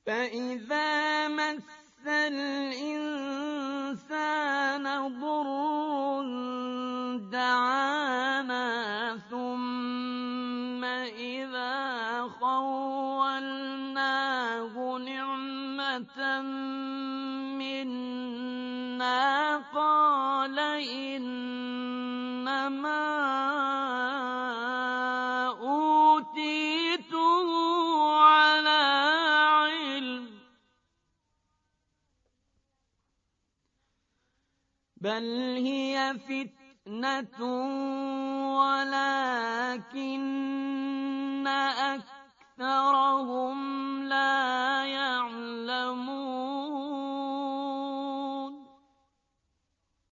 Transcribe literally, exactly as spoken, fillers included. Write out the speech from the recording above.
فإذا مس الإنسان ضر دعانا ثم إذا خولناه نعمة منا قال إنما أوتيته على علم بل هي فتنة ولكن أكثرهم لا يعلمون